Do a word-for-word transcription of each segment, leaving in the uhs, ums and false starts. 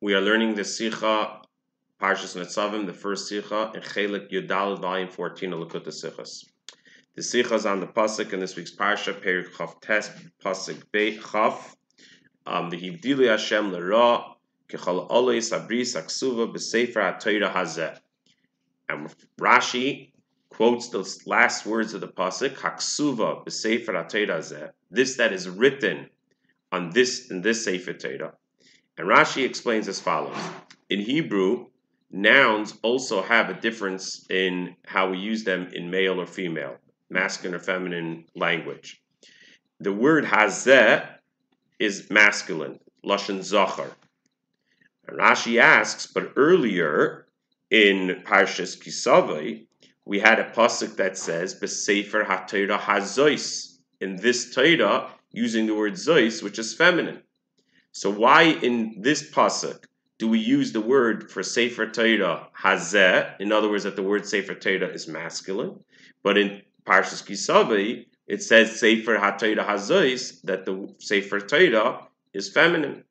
We are learning the Sicha, Parshas Netzavim, the first Sicha, in Chelik Yudal, volume fourteen of Likutei Sichos. The Sicha is on the Pasuk in this week's Parsha, Perik Chav Tes, Pasuk Beit Chav, um, the Hivdili Hashem L'Ra, Kechal Olei Sabris Aksuva B'Sefer HaTorah Hazeh. And Rashi quotes the last words of the Pasuk, Haksuva B'Sefer HaTorah Hazeh, this that is written on this in this Sefer Torah. And Rashi explains as follows. In Hebrew, nouns also have a difference in how we use them in male or female, masculine or feminine language. The word hazeh is masculine, lashon zachar. And Rashi asks, but earlier in Parshas Kisavai, we had a pasuk that says, B'Sefer HaTorah Hazois, in this Torah, using the word zois, which is feminine. So why in this pasuk do we use the word for Sefer Torah hazeh? In other words, that the word Sefer Torah is masculine, but in Parshas Kisavai it says Sefer HaTorah Hazois, that the Sefer Torah is feminine.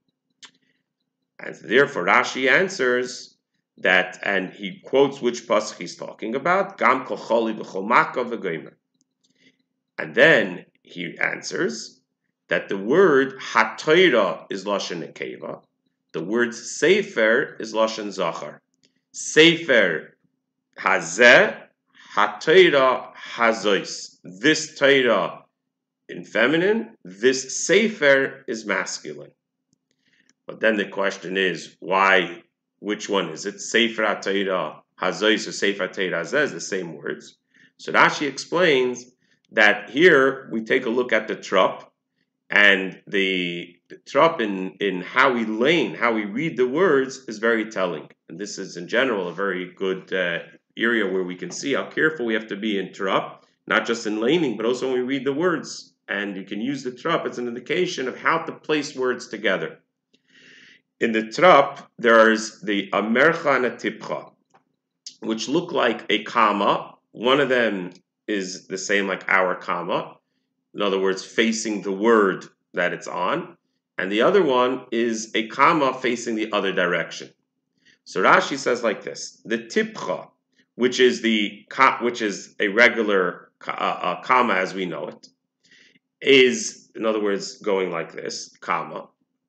And therefore Rashi answers that, and he quotes which pasuk he's talking about, Gam kol choli v'chol maka v'gomer. And then he answers that the word HaTorah is lashon nekeva, the word Sefer is lashon zachar. Sefer hazeh, HaTorah hazois. This Torah in feminine, this Sefer is masculine. But then the question is, why? Which one is it? Sefer HaTorah hazois or Sefer HaTorah hazeh is the same words. So Rashi explains that here we take a look at the trup. And the, the trop in, in how we lane, how we read the words is very telling. And this is in general a very good uh, area where we can see how careful we have to be in trop, not just in laning, but also when we read the words. And you can use the trop as an indication of how to place words together. In the trop, there's the amercha and a tipcha, which look like a comma. One of them is the same like our comma. In other words, facing the word that it's on. And the other one is a comma facing the other direction. So Rashi says like this. The tipcha, which is the which is a regular uh, uh, comma as we know it, is, in other words, going like this, comma,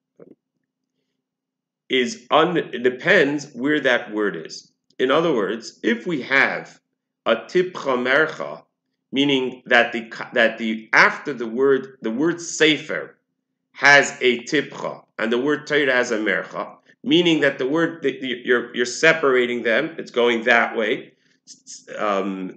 is un, it depends where that word is. In other words, if we have a tipcha mercha, meaning that the that the after the word the word sefer has a tipcha and the word Torah has a mercha, meaning that the word that you're you're separating them, it's going that way. Um,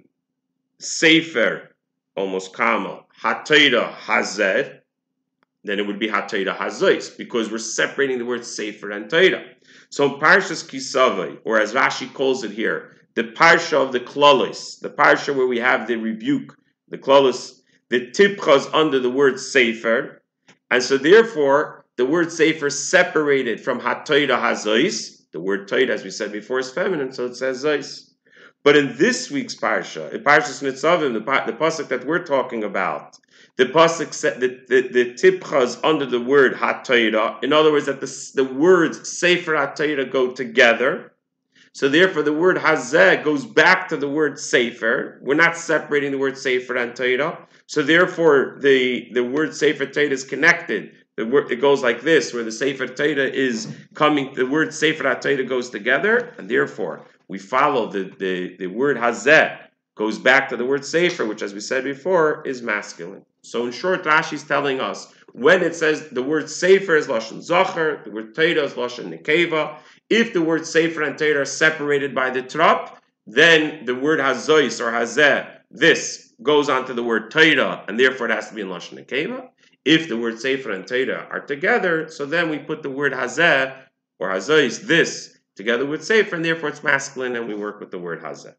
sefer, almost comma, HaTorah hazeh, then it would be HaTorah hazois because we're separating the word sefer and Torah. So in Parshas Kisavai, or as Rashi calls it here, the parsha of the klolos, the parsha where we have the rebuke, the klolos, the tipcha is under the word sefer, and so therefore the word sefer separated from HaTorah hazois. The word Torah, as we said before, is feminine, so it says zois. But in this week's parsha, in Parshas Nitzavim, the, the pasuk that we're talking about, the pasuk said that the, the tipcha is under the word HaTorah. In other words, that the, the words sefer HaTorah go together. So therefore, the word hazeh goes back to the word sefer. We're not separating the word sefer and Torah. So therefore, the, the word sefer Torah is connected. The word, it goes like this, where the sefer Torah is coming, the word sefer Torah goes together, and therefore, we follow the, the, the word hazeh goes back to the word sefer, which, as we said before, is masculine. So in short, Rashi is telling us, when it says the word sefer is lashon zachar, the word Torah is lashon nekeva, if the word sefer and Torah are separated by the trop, then the word hazois or hazeh, this goes on to the word Torah, and therefore it has to be in lashon nekeva. If the word sefer and Torah are together, so then we put the word hazeh or hazois, this, together with sefer, and therefore it's masculine, and we work with the word hazeh.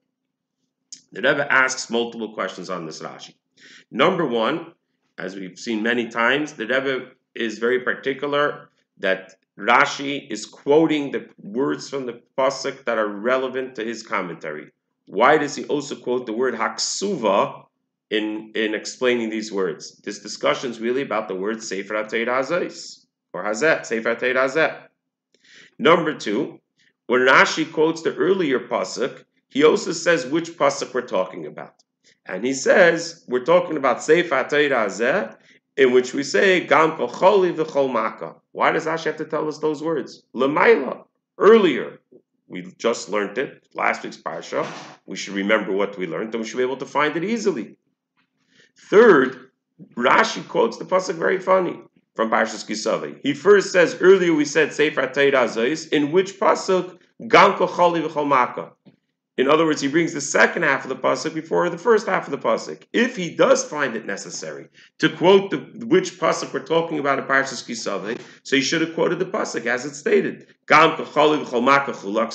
The Rebbe asks multiple questions on this Rashi. Number one, as we've seen many times, the Rebbe is very particular that Rashi is quoting the words from the pasuk that are relevant to his commentary. Why does he also quote the word haksuva in, in explaining these words? This discussion is really about the word sefer HaTorah hazois, or hazeh, sefer HaTorah hazeh. Number two, when Rashi quotes the earlier pasuk, he also says which pasuk we're talking about. And he says, we're talking about Seif HaTorah Hazeh, in which we say, Gam kol choli v'chol maka. Why does Rashi have to tell us those words? Lemaila, earlier. We just learned it, last week's parsha. We should remember what we learned, and we should be able to find it easily. Third, Rashi quotes the pasuk very funny from Parshas Kisavei. He first says, earlier we said Sefer HaTorah Hazeh, in which pasuk, Gam kol choli v'chol maka. In other words, he brings the second half of the pasuk before the first half of the pasuk. If he does find it necessary to quote the which pasuk we're talking about in Parshas Kisavei, so he should have quoted the pasuk as it stated. Gam kachali v'chol maka chulak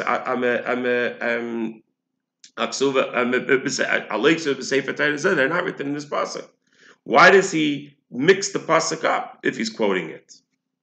they're not written in this pasuk. Why does he mix the pasuk up if he's quoting it?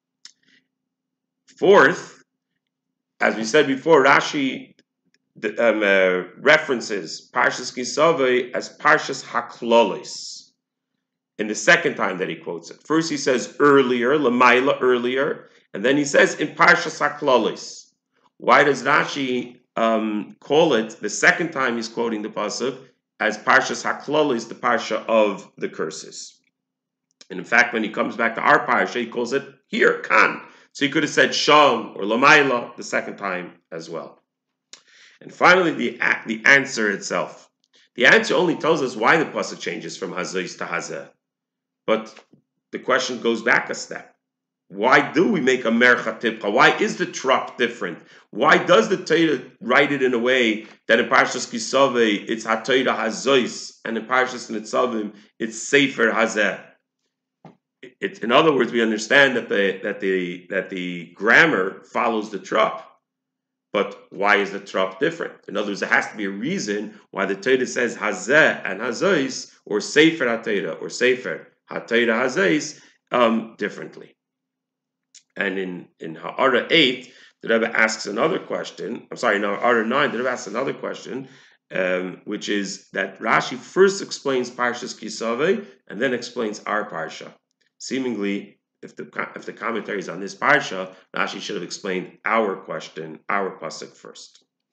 Fourth, as we said before, Rashi The, um, uh, references Parshas Kisavei as Parshas Haklolis in the second time that he quotes it. First he says earlier, Lamaila, earlier, and then he says in Parshas Haklolis. Why does Rashi um, call it the second time he's quoting the pasuk as Parshas Haklolis, the parsha of the curses? And in fact, when he comes back to our parsha, he calls it here, Kan. So he could have said Sham or Lamaila the second time as well. And finally, the the answer itself. The answer only tells us why the pasuk changes from Hazos to Hazeh. But the question goes back a step. Why do we make a mercha tipcha? Why is the trop different? Why does the Torah write it in a way that in Parshas Kisavei it's HaTorah Hazos, and in Parshas Nitzavim it's Sefer Hazeh? It, it, in other words, we understand that the that the that the grammar follows the trop. But why is the trop different? In other words, there has to be a reason why the Torah says Hazeh and Hazos, or Sefer HaTorah, or Sefer HaTorah Hazos, um, differently. And in, in Ha'ara eight, the Rebbe asks another question. I'm sorry, no, Ha'ara nine, the Rebbe asks another question, um, which is that Rashi first explains Parshas Kisavei and then explains our Parsha. Seemingly, If the if the commentary is on this parsha, Rashi should have explained our question, our pasuk first.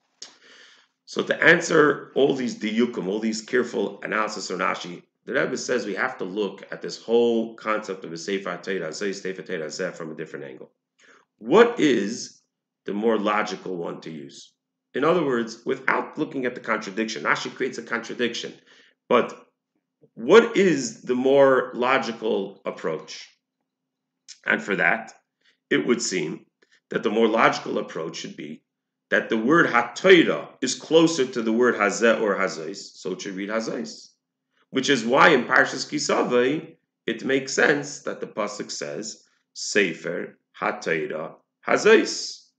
So to answer all these diyukim, all these careful analysis of Rashi, the Rebbe says we have to look at this whole concept of a Sefer HaTorah Hazeh, Sefer HaTorah Hazeh from a different angle. What is the more logical one to use? In other words, without looking at the contradiction, Rashi creates a contradiction, but what is the more logical approach? And for that, it would seem that the more logical approach should be that the word HaTorah is closer to the word Hazeh or Hazos, so it should read Hazos. Which is why in Parshas Kisavei, it makes sense that the pasuk says Sefer HaTorah Hazos.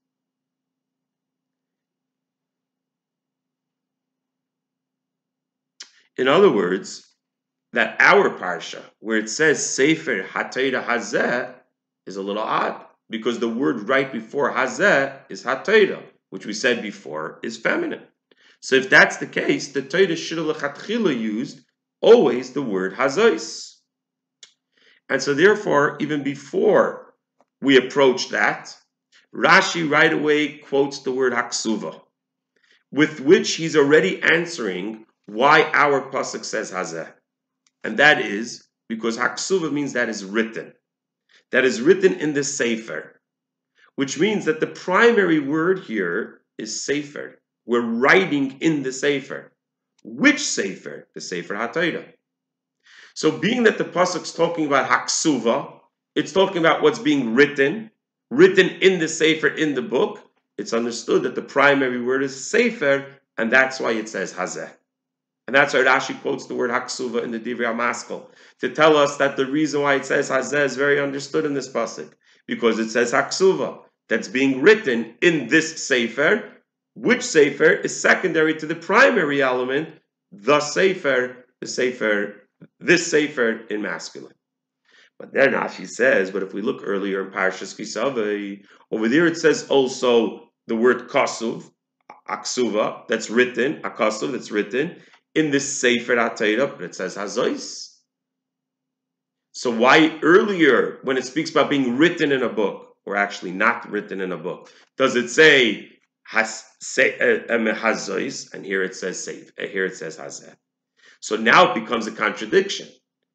In other words, that our parsha, where it says Sefer HaTorah Hazeh, is a little odd, because the word right before Hazeh is HaTorah, which we said before is feminine. So if that's the case, the Torah should have lechatchila used always the word Hazos. And so therefore, even before we approach that, Rashi right away quotes the word Haksuva, with which he's already answering why our pasuk says Hazeh. And that is because Haksuva means that is written. That is written in the Sefer, which means that the primary word here is Sefer. We're writing in the Sefer. Which Sefer? The Sefer HaTorah. So being that the pasuk's talking about Haksuva, it's talking about what's being written, written in the Sefer, in the book, it's understood that the primary word is Sefer, and that's why it says Hazeh. And that's why Rashi quotes the word Haksuva in the Divrei HaMaskal, to tell us that the reason why it says Hazeh is very understood in this pasuk, because it says Haksuva, that's being written in this Sefer, which Sefer is secondary to the primary element, the Sefer, the Sefer, this Sefer in masculine. But then Rashi says, but if we look earlier in Parshas Kisavei, over there it says also the word Kasuv, Aksuva, that's written, Akasuv, that's written, in this Sefer HaTorah, but it says Hazos. So why earlier, when it speaks about being written in a book, or actually not written in a book? Does it say has say hazois, and here it says save, here it says hazeh? So now it becomes a contradiction.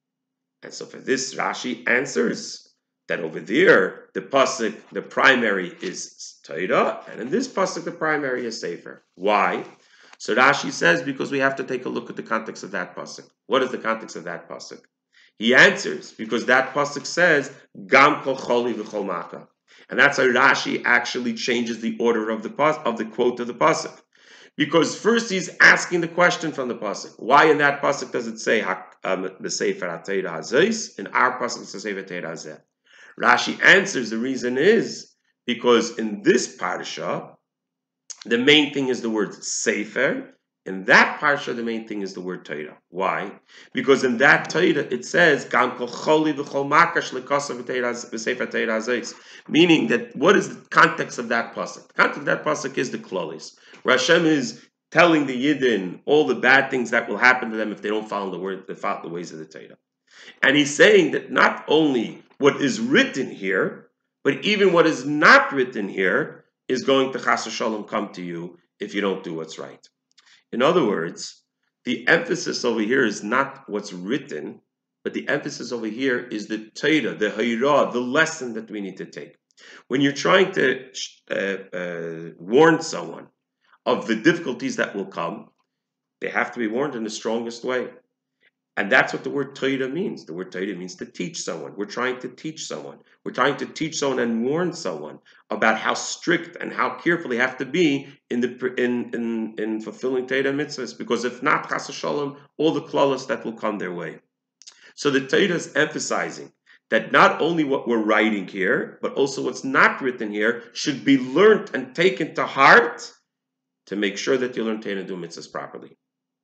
And so for this, Rashi answers that over there, the pasuk, the primary is Torah, and in this pasuk, the primary is Sefer. Why? So Rashi says, because we have to take a look at the context of that pasuk. What is the context of that pasuk? He answers, because that pasuk says, Gam kol choli v'chol maka. And that's how Rashi actually changes the order of the pas- of the quote of the pasuk. Because first he's asking the question from the pasuk. Why in that pasuk does it say um, the Sefer HaTorah Hazos? In our pasuk it says Sefer Torah Hazeh. Rashi answers the reason is because in this parsha the main thing is the word Sefer. In that parsha the main thing is the word Torah. Why? Because in that Torah it says Gam kol choli v'chol makash lekasav v'Sefer Torah Hazos. Meaning that what is the context of that pasuk? The context of that pasuk is the klolis. Where Hashem is telling the Yidden all the bad things that will happen to them if they don't follow the word, they follow the ways of the Torah. And he's saying that not only what is written here, but even what is not written here is going to chas v'shalom come to you if you don't do what's right. In other words, the emphasis over here is not what's written, but the emphasis over here is the Torah, the Hayrah, the lesson that we need to take. When you're trying to uh, uh, warn someone of the difficulties that will come, they have to be warned in the strongest way. And that's what the word Torah means. The word Torah means to teach someone. We're trying to teach someone. We're trying to teach someone and warn someone about how strict and how careful they have to be in the in in, in fulfilling Torah mitzvahs. Because if not, chas v'shalom, all the klalos that will come their way. So the Torah is emphasizing that not only what we're writing here, but also what's not written here should be learned and taken to heart to make sure that you learn Torah and do mitzvahs properly.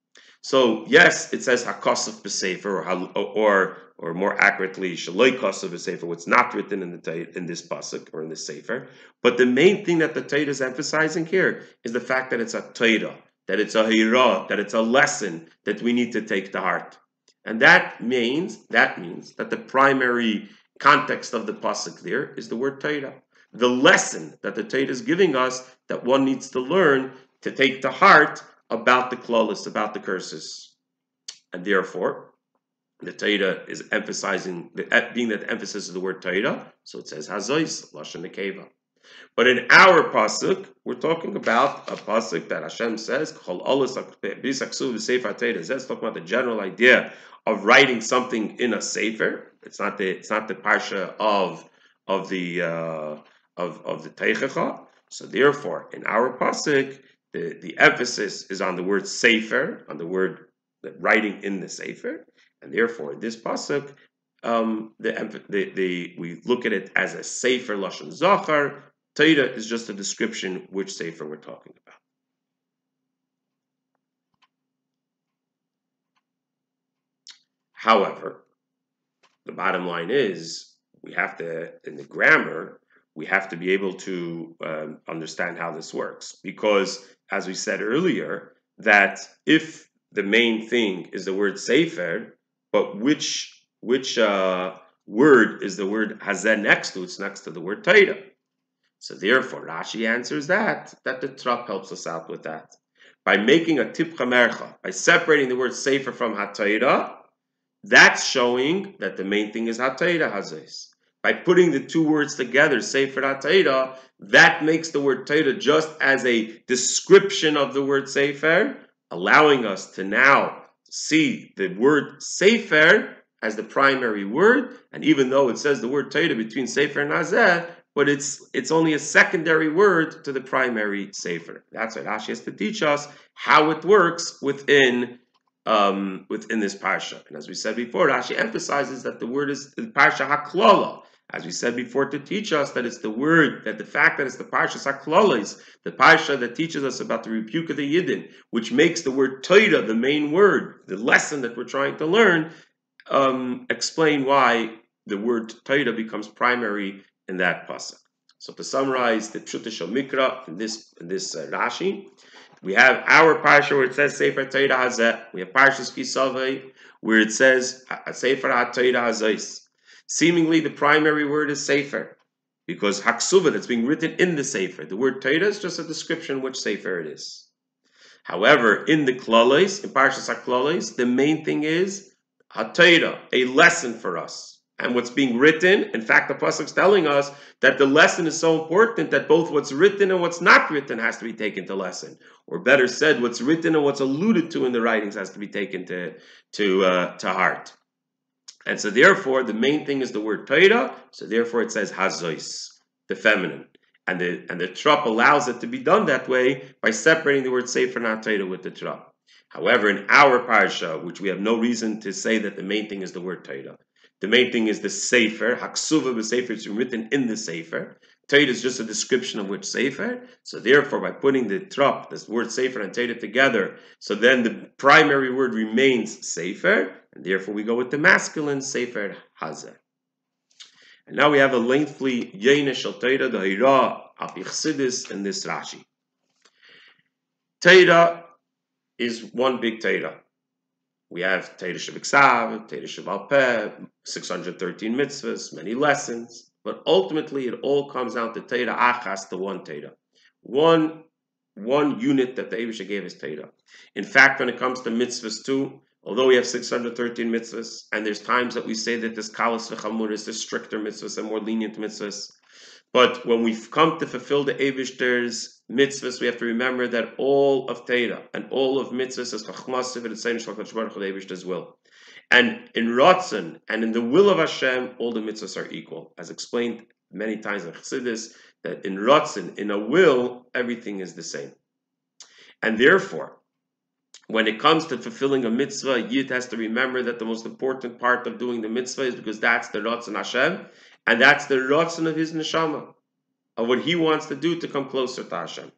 So yes, it says hakosef b'sefer, or or or more accurately, shaloi kosef b'sefer, what's not written in the in this pasuk or in this sefer. But the main thing that the Torah is emphasizing here is the fact that it's a Torah, that it's a hirah, that it's a lesson that we need to take to heart. And that means that means that the primary context of the pasuk there is the word Torah, the lesson that the Torah is giving us that one needs to learn to take to heart about the klolis, about the curses. And therefore, the Torah is emphasizing, the, being that the emphasis of the word Torah, so it says Hazois, Lashon Nekeva. But in our pasuk, we're talking about a pasuk that Hashem says, Chol Olos Bisaksu V'Sefer Torah. It's talking about the general idea of writing something in a sefer. It's not the it's not the parsha of of the uh, of of the Teichecha. So therefore, in our pasuk, the, the emphasis is on the word sefer, on the word the writing in the sefer, and therefore this pasuk, um, the, the the we look at it as a sefer lashon zachar. Torah is just a description which sefer we're talking about. However, the bottom line is we have to, in the grammar, we have to be able to um, understand how this works. Because, as we said earlier, that if the main thing is the word sefer, but which which uh, word is the word hazeh next to? It's next to the word Torah. So therefore, Rashi answers that, that the Trop helps us out with that. By making a tipcha mercha, by separating the word sefer from HaTorah, that's showing that the main thing is HaTorah hazes. By putting the two words together, sefer HaTorah, that makes the word Torah just as a description of the word sefer, allowing us to now see the word sefer as the primary word, and even though it says the word Torah between sefer and hazeh, but it's it's only a secondary word to the primary sefer. That's why Rashi has to teach us how it works within um, within this parsha. And as we said before, Rashi emphasizes that the word is the parsha haklala. As we said before, to teach us that it's the word, that the fact that it's the parsha haklala is the parsha that teaches us about the rebuke of the Yidden, which makes the word Torah the main word, the lesson that we're trying to learn. Um, explain why the word Torah becomes primary in that pasuk. So to summarize the Pshuta Shel Mikra in this in this uh, Rashi, we have our parsha where it says Sefer Torah Hazeh. We have Parshas Kisavei where it says Sefer HaTorah Hazos. Seemingly, the primary word is Sefer. because Haksuva, that's being written in the Sefer. The word Torah is just a description of which Sefer it is. However, in the Klales, in Parshas HaKlales, the main thing is HaTorah, a lesson for us. And what's being written, in fact, the Pasuk is telling us that the lesson is so important that both what's written and what's not written has to be taken to lesson. Or better said, what's written and what's alluded to in the writings has to be taken to, to, uh, to heart. And so therefore, the main thing is the word Torah, so therefore it says Hazois, the feminine. And the and the Trop allows it to be done that way by separating the word Sefer and Torah with the Trop. However, in our Parsha, which we have no reason to say that the main thing is the word Torah, the main thing is the Sefer, Haksuva b'Sefer, it's written in the Sefer. Torah is just a description of which Sefer. So therefore, by putting the Trop, this word Sefer and Torah together, so then the primary word remains Sefer, and therefore we go with the masculine Sefer Hazeh. And now we have a lengthy Yeinah Shel Torah, the Hira, Api Chassidus, and this Rashi. Torah is one big Torah. We have Torah Shebiksav, Torah Shebal Peh, six hundred thirteen mitzvahs, many lessons, but ultimately it all comes down to Torah Achas, the one Torah. One, one unit that the Eibusha gave is Torah. In fact, when it comes to mitzvahs too, although we have six hundred thirteen mitzvahs, and there's times that we say that this kalas v'chamur is the stricter mitzvahs and more lenient mitzvahs, but when we've come to fulfill the Eibishter's mitzvahs, we have to remember that all of Torah and all of mitzvahs is chachmasiv and it's HaKadosh Baruch Hu, the Eibishter's will. And in Ratzon and in the will of Hashem, all the mitzvahs are equal. As explained many times in Chassidus, that in Ratzon, in a will, everything is the same. And therefore, when it comes to fulfilling a mitzvah, Yid has to remember that the most important part of doing the mitzvah is because that's the Ratzon Hashem, and that's the Ratzon of his neshama, of what he wants to do to come closer to Hashem.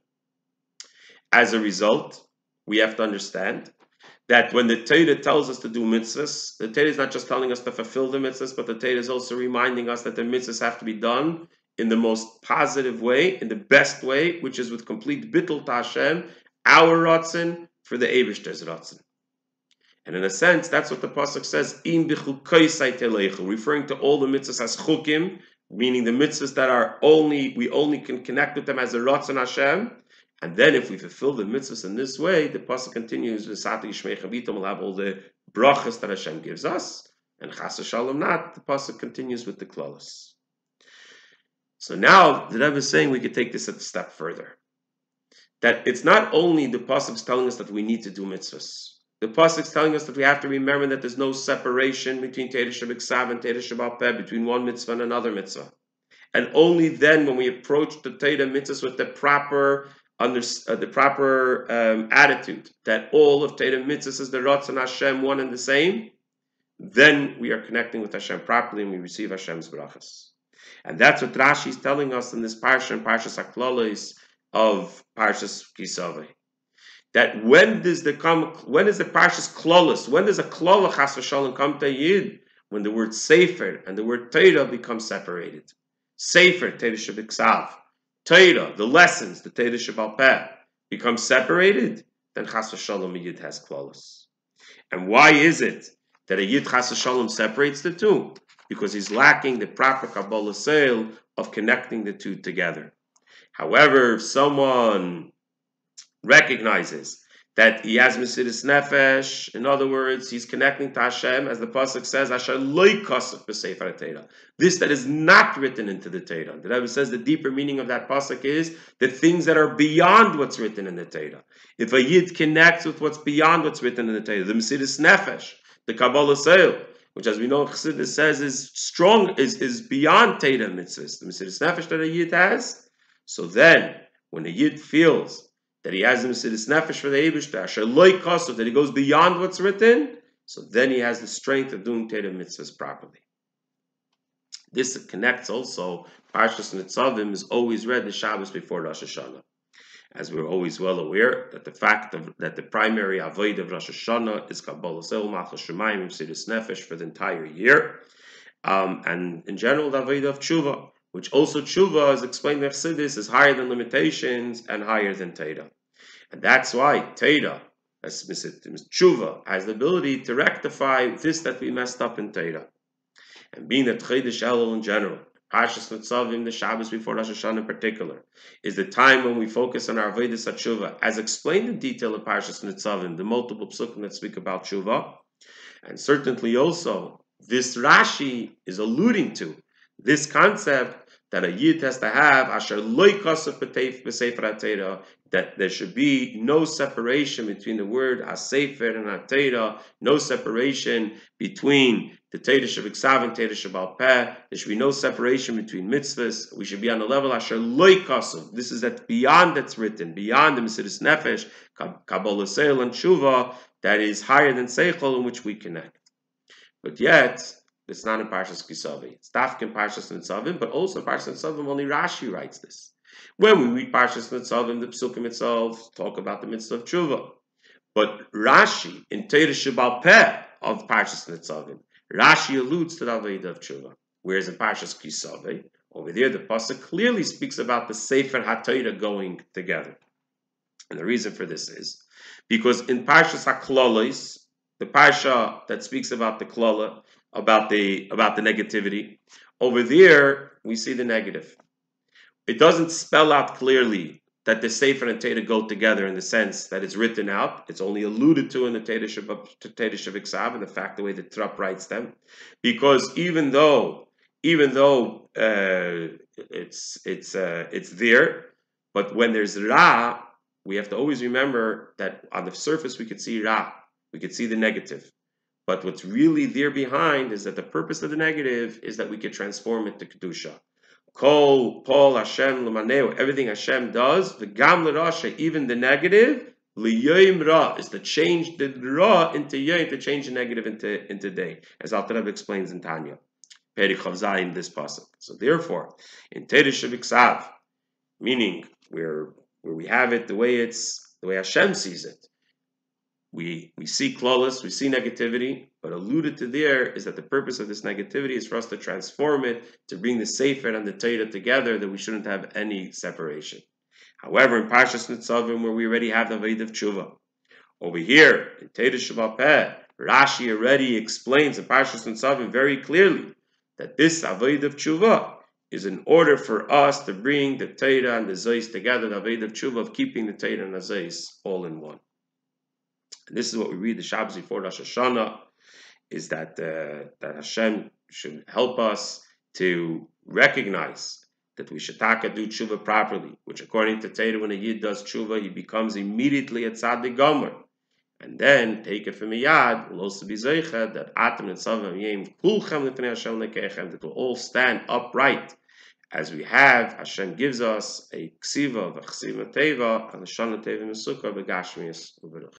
As a result, we have to understand that when the Torah tells us to do mitzvahs, the Torah is not just telling us to fulfill the mitzvahs, but the Torah is also reminding us that the mitzvahs have to be done in the most positive way, in the best way, which is with complete bittul to Hashem, our Ratzon, for the Eibishter's Ratzon. And in a sense, that's what the Pasuk says, Im b'chukaisai telechu, referring to all the mitzvahs as chukim, meaning the mitzvahs that are only, we only can connect with them as a Ratzon Hashem. And then if we fulfill the mitzvahs in this way, the Pasuk continues, V'sati yishmei chavitam, we'll have all the brachas that Hashem gives us, and chas v'shalom not, the Pasuk continues with the klalos. So now, the Rebbe is saying we could take this a step further. That it's not only the Pasuk's telling us that we need to do mitzvahs. The Pasuk's telling us that we have to remember that there's no separation between Torah Shebiksav and Torah Shebal Peh, between one mitzvah and another mitzvah. And only then, when we approach the Torah mitzvahs with the proper under, uh, the proper um, attitude, that all of Torah mitzvahs is the Ratzon Hashem, one and the same, then we are connecting with Hashem properly and we receive Hashem's brachas. And that's what Rashi is telling us in this parsha, in Parshas HaKlales, of Parshas Kisaveh. That when does the come, when is the Parshas Klolos, when does a Klolah Chas v'Shalom come to Yid? When the word Sefer and the word Torah become separated. Sefer, Torah Shebiksav. Torah, the lessons, the Torah Shebal Peh, become separated, then Chas v'Shalom a Yid has Klolos. And why is it that a Yid Chas v'Shalom separates the two? Because he's lacking the proper Kabbalah sale of connecting the two together. However, if someone recognizes that he has Mesiras Nefesh, in other words, he's connecting to Hashem, as the Pasuk says, Hashem lo yikasef b'sefer Torah. This that is not written into the Torah. The Rebbe says the deeper meaning of that Pasuk is the things that are beyond what's written in the Torah. If a Yid connects with what's beyond what's written in the Torah, the Mesiras Nefesh, the Kabbalah sale, which, as we know, Chassidus says is strong, is, is beyond Torah mitzvahs, the Mesiras Nefesh that a Yid has. So then, when a Yid feels that he has the Mesiras Nefesh for the Eibishter, Asher lo yikasef, that he goes beyond what's written, so then he has the strength of doing Torah mitzvahs properly. This connects also, Parshas Nitzavim is always read the Shabbos before Rosh Hashanah. As we're always well aware, that the fact of, that the primary avodah of Rosh Hashanah is Kabbalah Seil, Malchus Shemayim, Mesiras Nefesh for the entire year, um, and in general the avodah of Tshuva, which also Tshuva, as explained by Chassidus, is higher than limitations and higher than Torah. And that's why Torah, as Tshuva, has the ability to rectify this that we messed up in Torah. And being that Chodesh Elul in general Parshas Nitzavim, the Shabbos before Rosh Hashanah in particular, is the time when we focus on our Avodas HaTshuva, as explained in detail in Parshas Nitzavim, the multiple psukim that speak about Tshuva, and certainly also this Rashi is alluding to this concept that a Yid has to have Asher loy kasef b'sefer HaTorah, that there should be no separation between the word HaSefer and HaTorah, no separation between the Torah Shabbat and Torah Shabbat Peh. There should be no separation between mitzvahs. We should be on the level Asher loy kasef. This is that beyond that's written, beyond the Mesiras Nefesh, Kabbalah Seil and Tshuva, that is higher than Seichel, in which we connect. But yet, it's not in Parshas Kisavim. It's Dafka in Parshas Nitzavim, but also in Parshas Nitzavim, only Rashi writes this. When we read Parshas Nitzavim, the Psukim itself talk about the mitzvah of Tshuva. But Rashi, in Torah Shebal Peh of Parshas Nitzavim, Rashi alludes to the Avodah of Tshuva. Whereas in Parshas Kisavim, over there, the Pasuk clearly speaks about the Sefer HaTorah going together. And the reason for this is because in Parshas HaKlolos, the Parsha that speaks about the Klala, about the about the negativity, over there we see the negative. It doesn't spell out clearly that the Sefer and Torah go together in the sense that it's written out. It's only alluded to in the Torah Shabbat and the fact the way the Trupp writes them, because even though even though uh, it's it's uh, it's there, but when there's Ra, we have to always remember that on the surface we could see Ra, we could see the negative. But what's really there behind is that the purpose of the negative is that we could transform it to Kedusha. Kol, Paul, Hashem, L'maneu, everything Hashem does, the Gam L'Rasha, even the negative, L'yoyim Ra, is to change the Ra into Yoyim, to change the negative into, into day, as Alter Rebbe explains in Tanya. Perek Chav Zayin, this pasuk. So therefore, in Torah Shabbat, meaning where where we have it the way it's the way Hashem sees it, We we see clawless, we see negativity, but alluded to there is that the purpose of this negativity is for us to transform it, to bring the Sefer and the Torah together, that we shouldn't have any separation. However, in Parshas Nitzavim, where we already have the Avodah of Tshuva, over here in Torah Shabbat Peh, Rashi already explains in Parshas Nitzavim very clearly that this Avodah of Tshuva is in order for us to bring the Torah and the Zos together, the Avodah of Tshuva of keeping the Torah and the Zos all in one. And this is what we read the Shabbos before Rosh Hashanah, is that uh, that Hashem should help us to recognize that we should taka do tshuva properly, which according to Torah, when a Yid does tshuva, he becomes immediately a tzaddik gomer. And then take it from a yad, will also be zeicha that atem and savam yem kulchem lefnei Hashem lekechem, that will all stand upright, as we have. Hashem gives us a ksiva of a ksiva teva and a shana teva mesukah begashmius uberach.